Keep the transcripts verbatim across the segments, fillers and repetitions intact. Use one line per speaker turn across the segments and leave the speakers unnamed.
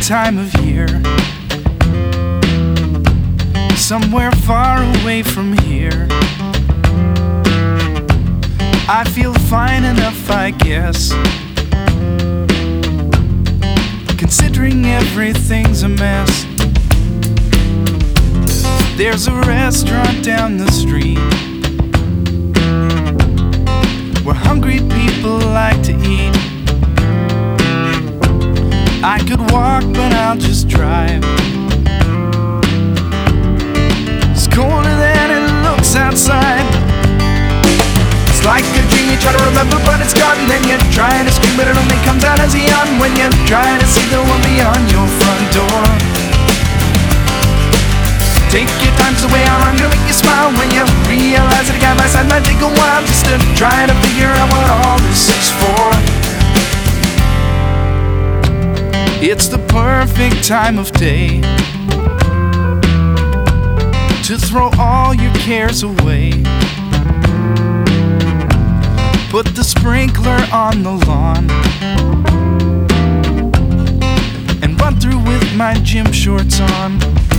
time of year, somewhere far away from here. I feel fine enough, I guess, considering everything's a mess. There's a restaurant down the street where hungry people like to eat. I could walk, but I'll just drive. It's colder than it looks outside. It's like a dream you try to remember, but it's gone. Then you try to scream, but it only comes out as a yawn when you try to see the one beyond your front door. Take your time, so way out, I'm gonna make you smile when you realize that a guy by side might take a while just to try to figure out what all this is for. It's the perfect time of day to throw all your cares away. Put the sprinkler on the lawn and run through with my gym shorts on.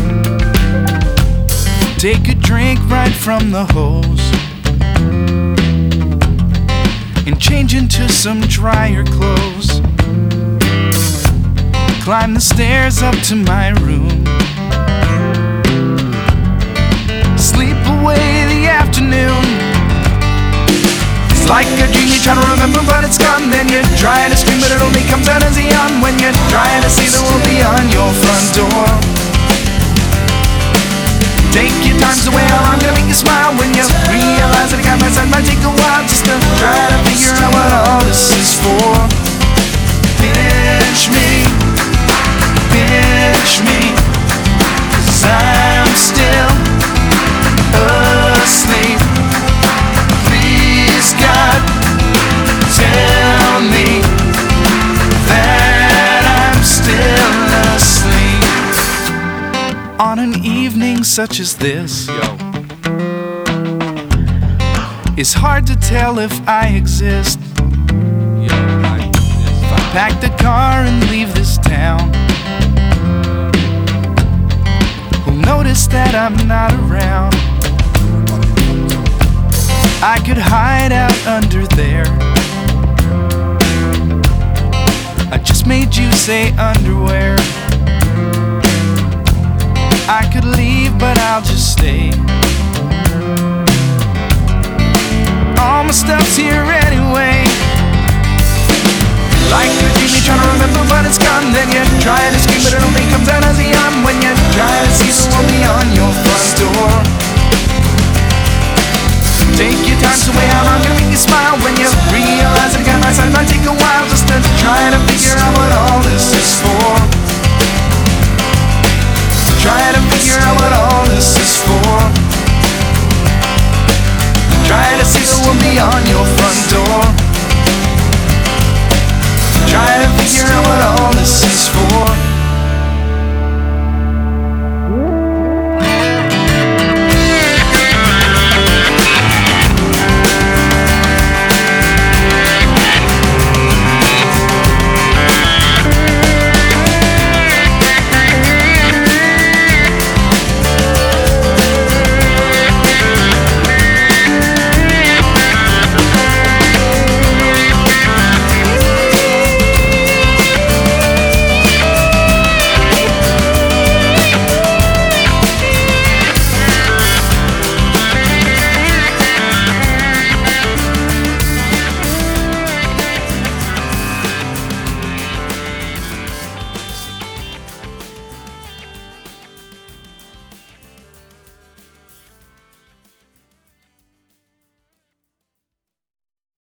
Take a drink right from the hose and change into some drier clothes. Climb the stairs up to my room, sleep away the afternoon. It's like a dream you try to remember, but it's gone. Then you try to scream, but it only comes out as a yawn when you try to see the world beyond your front door. Take your time, so way out, I'm gonna make you smile when you realize that a guy by side might take a while just to try to figure out what all this is for. Pinch me, pinch me, 'cause I'm still asleep. Please God, tell me that I'm still asleep. On an evening such as this, yo, it's hard to tell if I exist. Yo, I, if I pack the car and leave this town, who'll notice that I'm not around? I could hide out under there. I just made you say underwear. I could leave, but I'll just stay. All my stuff's here anyway. Like a dream you try to remember, but it's gone. Then you try to scream, but it only comes out as a yawn when you try to see the world beyond your front door. Take your time, so way out, I'm gonna make you smile when you realize that a guy by side might take a while just to try to figure out what all this is for. Try to figure out what all this is for. Try to see the world beyond your front door. Try to figure out what all this is for.